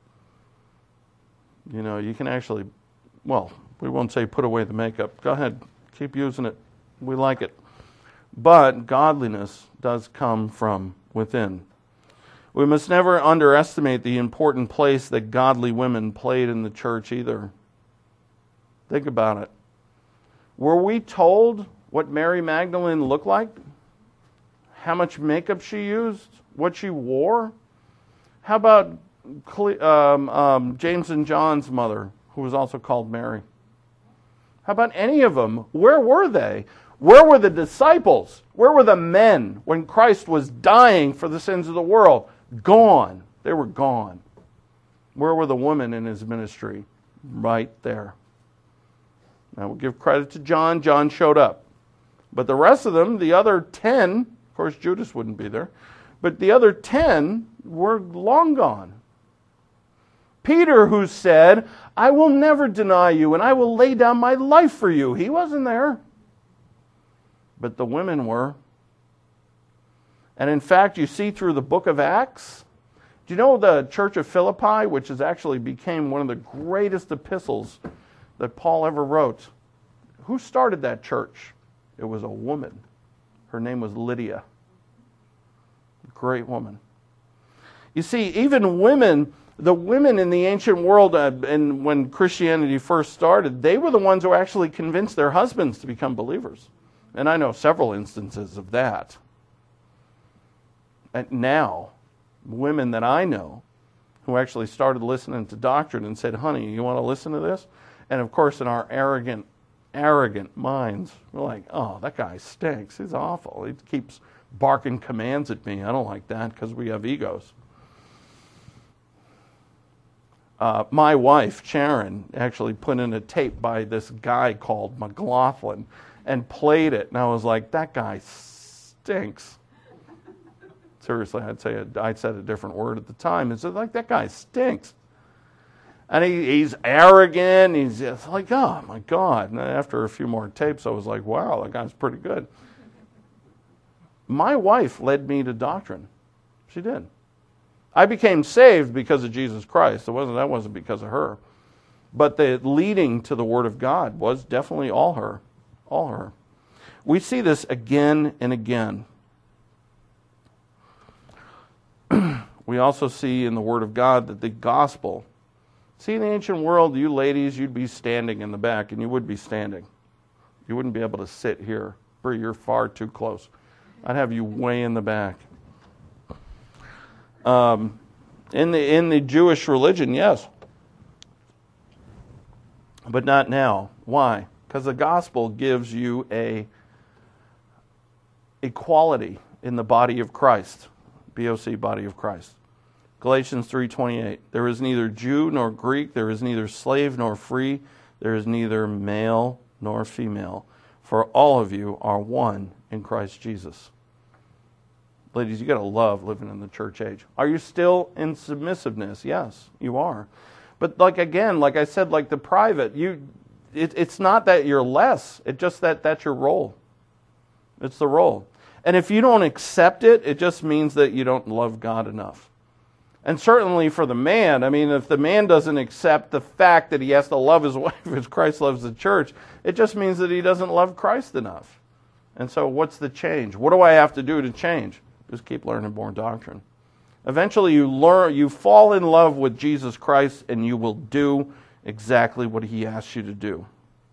You know, you can actually, well, we won't say put away the makeup. Go ahead, keep using it. We like it. But godliness does come from within. We must never underestimate the important place that godly women played in the church either. Think about it. Were we told what Mary Magdalene looked like? How much makeup she used? What she wore? How about um, um, James and John's mother, who was also called Mary? How about any of them? Where were they? Where were the disciples? Where were the men when Christ was dying for the sins of the world? Gone. They were gone. Where were the women in his ministry? Right there. Now we'll give credit to John. John showed up. But the rest of them, the other ten, of course Judas wouldn't be there, but the other ten were long gone. Peter, who said, I will never deny you and I will lay down my life for you. He wasn't there. But the women were. And in fact, you see through the book of Acts, do you know the church of Philippi, which has actually became one of the greatest epistles that Paul ever wrote? Who started that church? It was a woman. Her name was Lydia. Great woman. You see, even women, the women in the ancient world, uh, and when Christianity first started, they were the ones who actually convinced their husbands to become believers. And I know several instances of that. And now, women that I know who actually started listening to doctrine and said, honey, you want to listen to this? And of course, in our arrogant, arrogant minds, we're like, oh, that guy stinks. He's awful. He keeps barking commands at me. I don't like that because we have egos. Uh, my wife, Sharon, actually put in a tape by this guy called McLaughlin and played it. And I was like, that guy stinks. Seriously, I'd say a, I said a different word at the time. It's like, that guy stinks. And he, he's arrogant. He's just like, oh, my God. And after a few more tapes, I was like, wow, that guy's pretty good. My wife led me to doctrine. She did. I became saved because of Jesus Christ. It wasn't, that wasn't because of her. But the leading to the Word of God was definitely all her. All her. We see this again and again. We also see in the Word of God that the gospel, see in the ancient world, you ladies, you'd be standing in the back, and you would be standing. You wouldn't be able to sit here, or you're far too close. I'd have you way in the back. Um, in the in the Jewish religion, yes, but not now. Why? Because the gospel gives you a equality in the body of Christ, B O C, body of Christ. Galatians three twenty-eight. There is neither Jew nor Greek. There is neither slave nor free. There is neither male nor female. For all of you are one in Christ Jesus. Ladies, you got to love living in the church age. Are you still in submissiveness? Yes, you are. But like again, like I said, like the private, you, it, it's not that you're less. It's just that that's your role. It's the role. And if you don't accept it, it just means that you don't love God enough. And certainly for the man, I mean, if the man doesn't accept the fact that he has to love his wife as Christ loves the church, it just means that he doesn't love Christ enough. And so what's the change? What do I have to do to change? Just keep learning more doctrine. Eventually you learn, you fall in love with Jesus Christ, and you will do exactly what he asks you to do.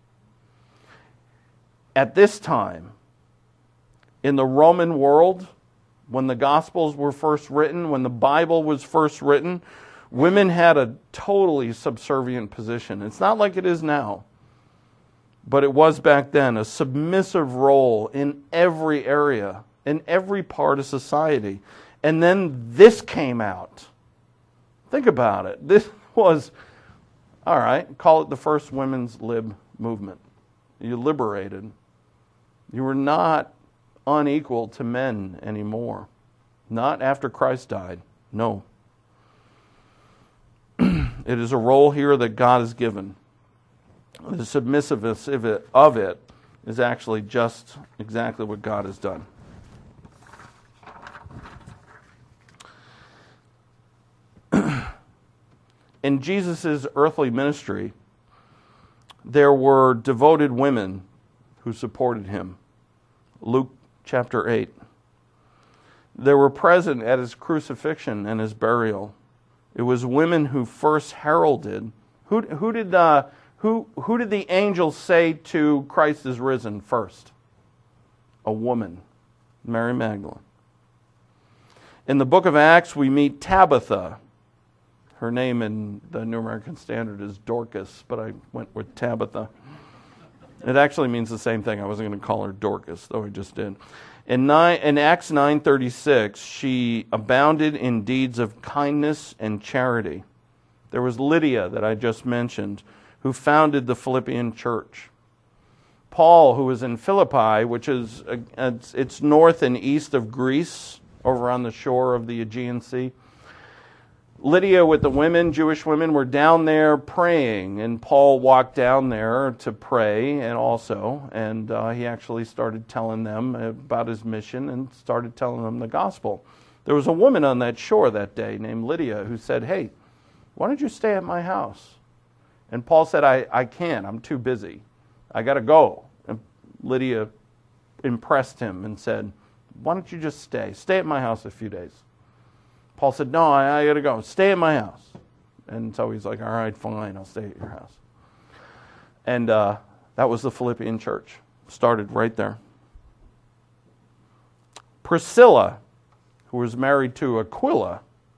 At this time, in the Roman world, when the Gospels were first written, when the Bible was first written, women had a totally subservient position. It's not like it is now, but it was back then, a submissive role in every area, in every part of society. And then this came out. Think about it. This was, all right, call it the first women's lib movement. You liberated. You were not unequal to men anymore. Not after Christ died. No. It is a role here that God has given. The submissiveness of it, of it is actually just exactly what God has done. In Jesus' earthly ministry, there were devoted women who supported him. Luke chapter eight. They were present at his crucifixion and his burial. It was women who first heralded. Who, who did uh, who who did the angels say to Christ is risen first? A woman, Mary Magdalene. In the book of Acts, we meet Tabitha. Her name in the New American Standard is Dorcas, but I went with Tabitha. It actually means the same thing. I wasn't going to call her Dorcas, though I just did. In, nine, in Acts nine thirty-six, she abounded in deeds of kindness and charity. There was Lydia that I just mentioned, who founded the Philippian church. Paul, who was in Philippi, which is it's, it's north and east of Greece, over on the shore of the Aegean Sea. Lydia with the women, Jewish women, were down there praying, and Paul walked down there to pray and also, and uh, he actually started telling them about his mission and started telling them the gospel. There was a woman on that shore that day named Lydia who said, hey, why don't you stay at my house? And Paul said, I, I can't, I'm too busy. I got to go. And Lydia impressed him and said, why don't you just stay? Stay at my house a few days. Paul said, no, I, I got to go. Stay at my house. And so he's like, all right, fine, I'll stay at your house. And uh, that was the Philippian church. Started right there. Priscilla, who was married to Aquila,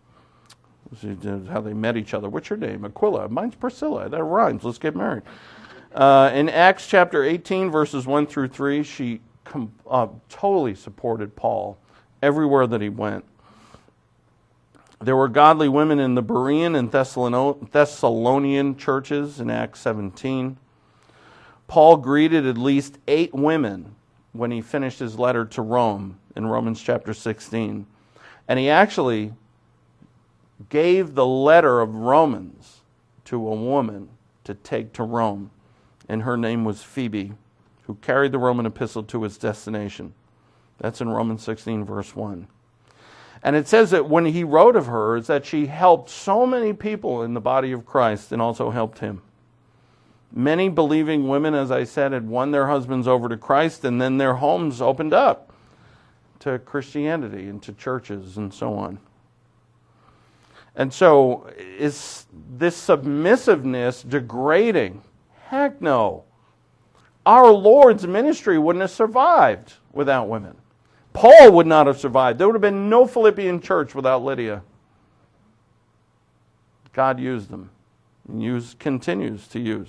This is how they met each other. What's your name? Aquila. Mine's Priscilla. That rhymes. Let's get married. Uh, in Acts chapter eighteen, verses one through three, she com- uh, totally supported Paul everywhere that he went. There were godly women in the Berean and Thessalonian churches in Acts seventeen. Paul greeted at least eight women when he finished his letter to Rome in Romans chapter sixteen. And he actually gave the letter of Romans to a woman to take to Rome. And her name was Phoebe, who carried the Roman epistle to its destination. That's in Romans sixteen, verse one. And it says that when he wrote of her, is that she helped so many people in the body of Christ and also helped him. Many believing women, as I said, had won their husbands over to Christ, and then their homes opened up to Christianity and to churches and so on. And so, is this submissiveness degrading? Heck no. Our Lord's ministry wouldn't have survived without women. Paul would not have survived. There would have been no Philippian church without Lydia. God used them and use, continues to use.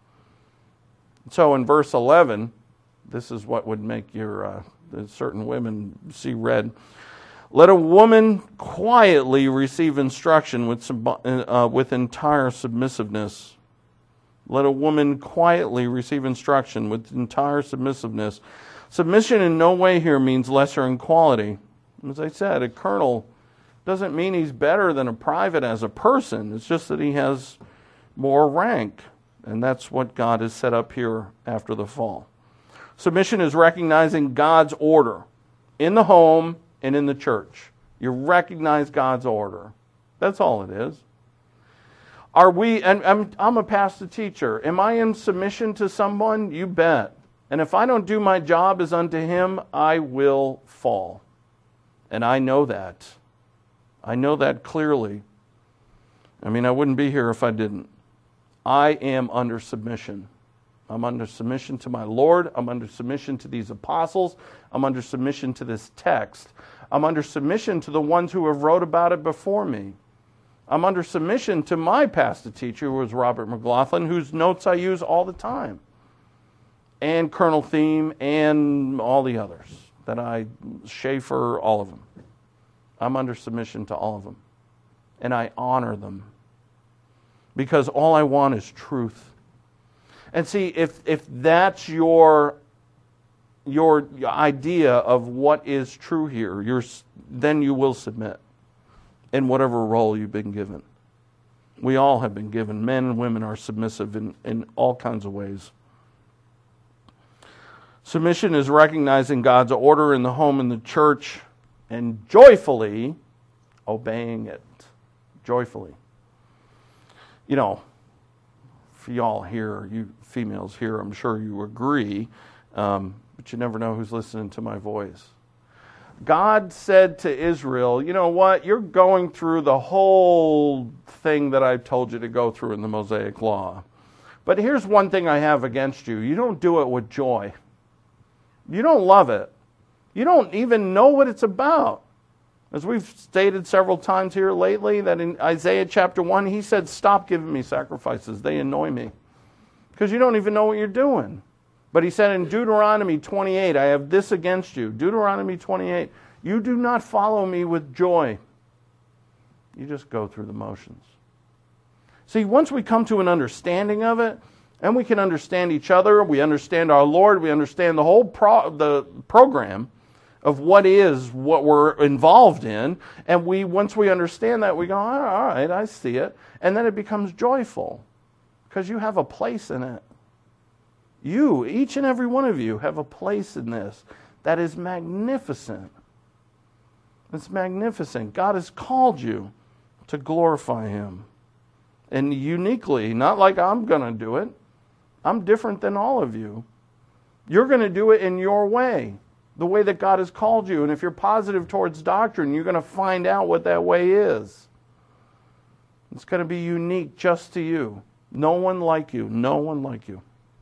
So in verse eleven, this is what would make your uh, certain women see red. Let a woman quietly receive instruction with, uh, with entire submissiveness. Let a woman quietly receive instruction with entire submissiveness. Submission in no way here means lesser in quality. As I said, a colonel doesn't mean he's better than a private as a person. It's just that he has more rank. And that's what God has set up here after the fall. Submission is recognizing God's order in the home and in the church. You recognize God's order. That's all it is. Are we, and I'm, I'm a pastor teacher. Am I in submission to someone? You bet. And if I don't do my job as unto him, I will fall. And I know that. I know that clearly. I mean, I wouldn't be here if I didn't. I am under submission. I'm under submission to my Lord. I'm under submission to these apostles. I'm under submission to this text. I'm under submission to the ones who have wrote about it before me. I'm under submission to my pastor teacher, who was Robert McLaughlin, whose notes I use all the time. And Colonel Thiem and all the others that I, Schaefer, all of them. I'm under submission to all of them. And I honor them. Because all I want is truth. And see, if if that's your your idea of what is true here, you're, then you will submit in whatever role you've been given. We all have been given. Men and women are submissive in, in all kinds of ways. Submission is recognizing God's order in the home and the church and joyfully obeying it. Joyfully. You know, for y'all here, you females here, I'm sure you agree, um, but you never know who's listening to my voice. God said to Israel, you know what, you're going through the whole thing that I've told you to go through in the Mosaic Law. But here's one thing I have against you. You don't do it with joy. You don't love it. You don't even know what it's about. As we've stated several times here lately, that in Isaiah chapter one, he said, stop giving me sacrifices. They annoy me. Because you don't even know what you're doing. But he said in Deuteronomy twenty-eight, I have this against you. Deuteronomy twenty-eight, you do not follow me with joy. You just go through the motions. See, once we come to an understanding of it, and we can understand each other, we understand our Lord, we understand the whole pro- the program of what is what we're involved in, and we once we understand that, we go, all right, I see it, and then it becomes joyful because you have a place in it. You, each and every one of you, have a place in this that is magnificent. It's magnificent. God has called you to glorify him, and uniquely, not like I'm going to do it. I'm different than all of you. You're going to do it in your way. The way that God has called you. And if you're positive towards doctrine, you're going to find out what that way is. It's going to be unique just to you. No one like you. No one like you.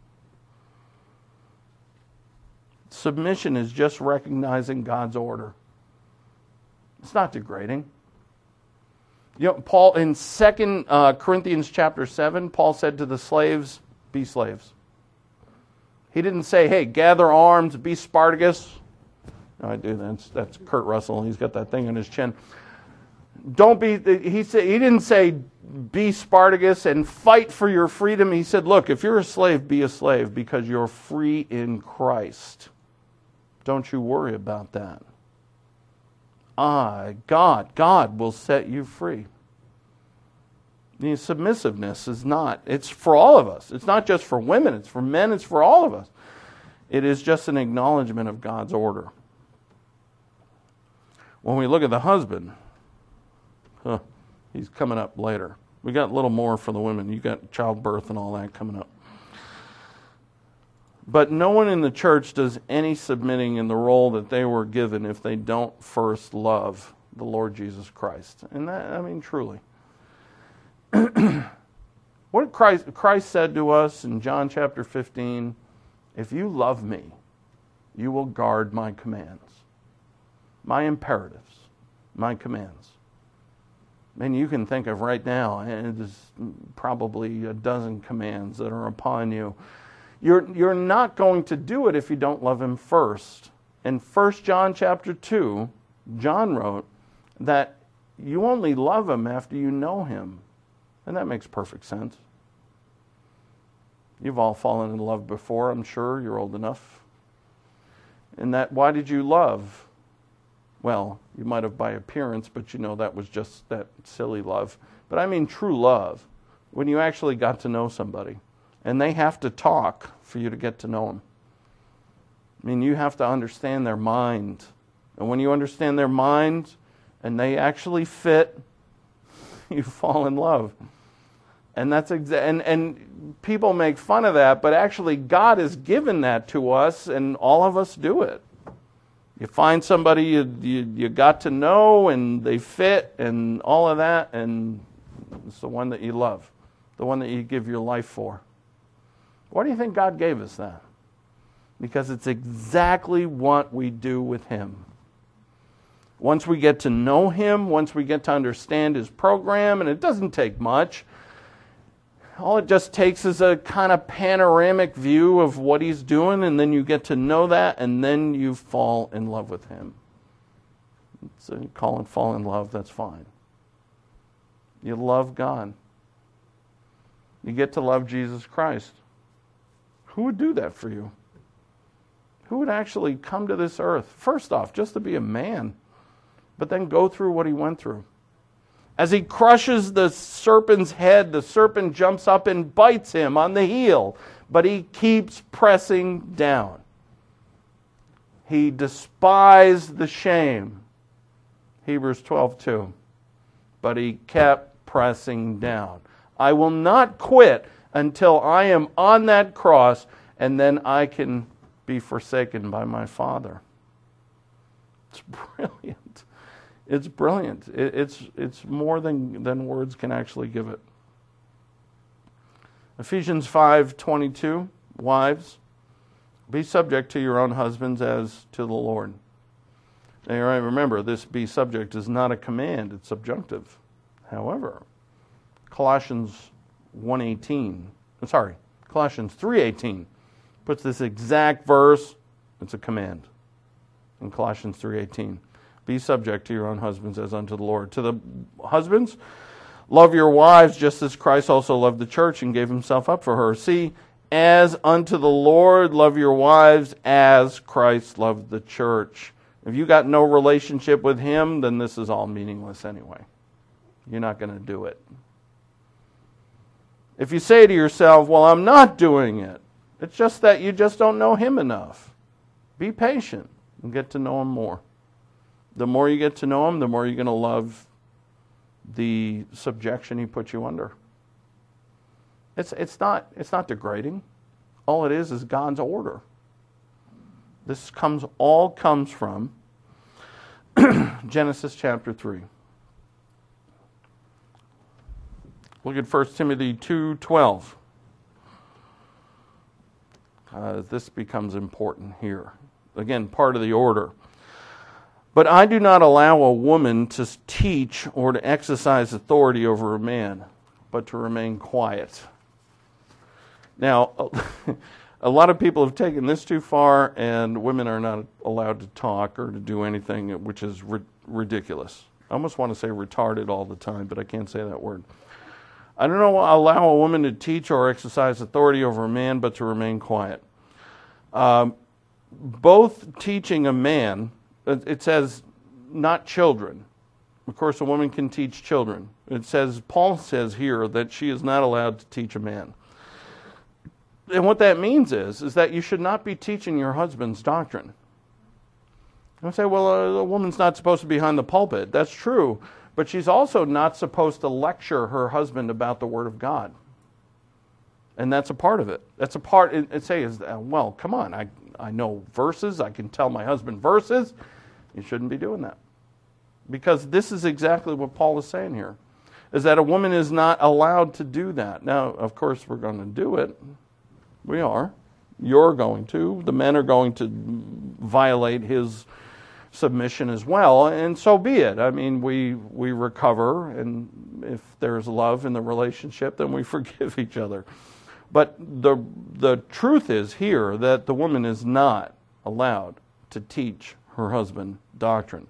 Submission is just recognizing God's order. It's not degrading. You know, Paul, in Second uh, Corinthians chapter seven, Paul said to the slaves, be slaves. He didn't say, hey, gather arms, be Spartacus. No, I do. That's, that's Kurt Russell. He's got that thing on his chin. Don't be, he said, he didn't say, be Spartacus and fight for your freedom. He said, look, if you're a slave, be a slave because you're free in Christ. Don't you worry about that. Ah, God, God will set you free. The submissiveness is not, it's for all of us. It's not just for women, it's for men, it's for all of us. It is just an acknowledgement of God's order. When we look at the husband, huh, he's coming up later. We got a little more for the women. You got childbirth and all that coming up. But no one in the church does any submitting in the role that they were given if they don't first love the Lord Jesus Christ. And that, I mean, truly. What Christ, Christ said to us in John chapter fifteen, if you love me, you will guard my commands, my imperatives, my commands. And you can think of right now, and there's probably a dozen commands that are upon you. You're, you're not going to do it if you don't love him first. In First John chapter two, John wrote that you only love him after you know him. And that makes perfect sense. You've all fallen in love before, I'm sure. You're old enough. And that, why did you love? Well, you might have by appearance, but you know that was just that silly love. But I mean true love, when you actually got to know somebody. And they have to talk for you to get to know them. I mean, you have to understand their mind. And when you understand their mind and they actually fit, you fall in love. And that's exa- and, and people make fun of that, but actually God has given that to us, and all of us do it. You find somebody you, you, you got to know, and they fit, and all of that, and it's the one that you love, the one that you give your life for. Why do you think God gave us that? Because it's exactly what we do with him. Once we get to know him, once we get to understand his program, and it doesn't take much, all it just takes is a kind of panoramic view of what he's doing, and then you get to know that, and then you fall in love with him. So you call it fall in love, that's fine. You love God. You get to love Jesus Christ. Who would do that for you? Who would actually come to this earth, first off, just to be a man, but then go through what he went through? As he crushes the serpent's head, the serpent jumps up and bites him on the heel, but he keeps pressing down. He despised the shame, Hebrews twelve two, but he kept pressing down. I will not quit until I am on that cross, and then I can be forsaken by my Father. It's brilliant. It's brilliant. It, it's it's more than, than words can actually give it. Ephesians five twenty-two, wives, be subject to your own husbands as to the Lord. Now, remember, this be subject is not a command, it's subjunctive. However, Colossians one eighteen, sorry, Colossians three eighteen puts this exact verse, it's a command, in Colossians three eighteen. Be subject to your own husbands as unto the Lord. To the husbands, love your wives just as Christ also loved the church and gave himself up for her. See, as unto the Lord, love your wives as Christ loved the church. If you got no relationship with him, then this is all meaningless anyway. You're not going to do it. If you say to yourself, well, I'm not doing it, it's just that you just don't know him enough. Be patient and get to know him more. The more you get to know him, the more you're going to love the subjection he put you under. It's it's not it's not degrading. All it is is God's order. This comes all comes from Genesis chapter three. Look at First Timothy two twelve. Uh, this becomes important here. Again, part of the order. But I do not allow a woman to teach or to exercise authority over a man, but to remain quiet. Now, a lot of people have taken this too far, and women are not allowed to talk or to do anything, which is ri- ridiculous. I almost want to say retarded all the time, but I can't say that word. I don't know, allow a woman to teach or exercise authority over a man, but to remain quiet. Um, both teaching a man, it says not children. Of course, a woman can teach children. It says, Paul says here that she is not allowed to teach a man. And what that means is, is that you should not be teaching your husband's doctrine. I say, well, a, a woman's not supposed to be behind the pulpit. That's true. But she's also not supposed to lecture her husband about the Word of God. And that's a part of it. That's a part, it, it says, well, come on, I, I know verses. I can tell my husband verses. You shouldn't be doing that. Because this is exactly what Paul is saying here, is that a woman is not allowed to do that. Now, of course, we're going to do it. We are. You're going to. The men are going to violate his submission as well, and so be it. I mean, we we recover, and if there's love in the relationship, then we forgive each other. But the the truth is here that the woman is not allowed to teach her husband doctrine.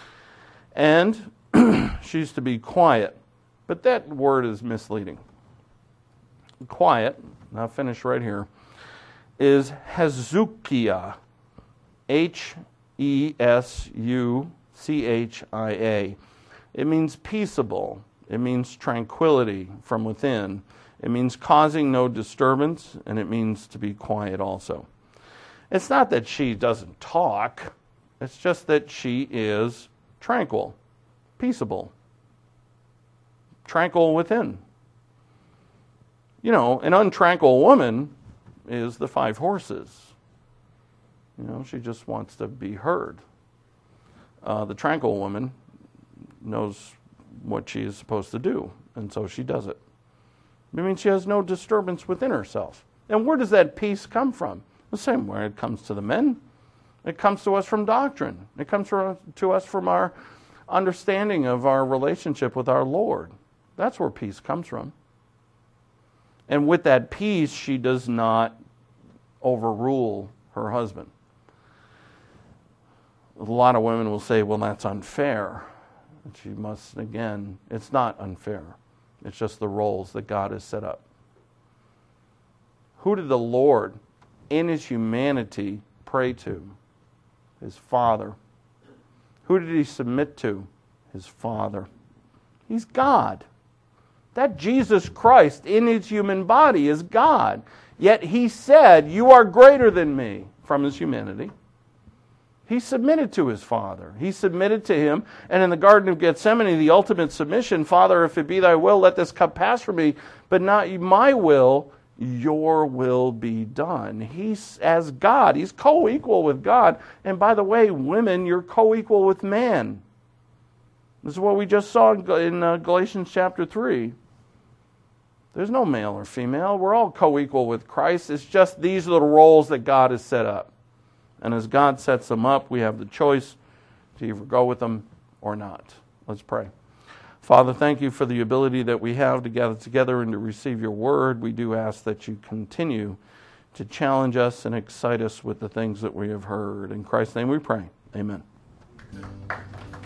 And she's to be quiet. But that word is misleading. Quiet, I'll finish right here, is hezukia, H E S U C H I A. It means peaceable. It means tranquility from within. It means causing no disturbance, and it means to be quiet also. It's not that she doesn't talk. It's just that she is tranquil, peaceable, tranquil within. You know, an untranquil woman is the five horses. You know, she just wants to be heard. Uh, the tranquil woman knows what she is supposed to do, and so she does it. I mean, she has no disturbance within herself. And where does that peace come from? The same way it comes to the men. It comes to us from doctrine. It comes to us from our understanding of our relationship with our Lord. That's where peace comes from. And with that peace, she does not overrule her husband. A lot of women will say, well, that's unfair. And she must, again, it's not unfair. It's just the roles that God has set up. Who did the Lord, in his humanity, pray to? His Father. Who did he submit to? His Father. He's God. That Jesus Christ in his human body is God. Yet he said, you are greater than me, from his humanity. He submitted to his Father. He submitted to him. And in the Garden of Gethsemane, the ultimate submission, Father, if it be thy will, let this cup pass from me, but not my will, your will be done. He's, as God, he's co-equal with God. And by the way, women, you're co-equal with man. This is what we just saw in uh, Galatians chapter three. There's no male or female. We're all co-equal with Christ. It's just these are the roles that God has set up. And as God sets them up, we have the choice to either go with them or not. Let's pray. Father, thank you for the ability that we have to gather together and to receive your word. We do ask that you continue to challenge us and excite us with the things that we have heard. In Christ's name we pray. Amen.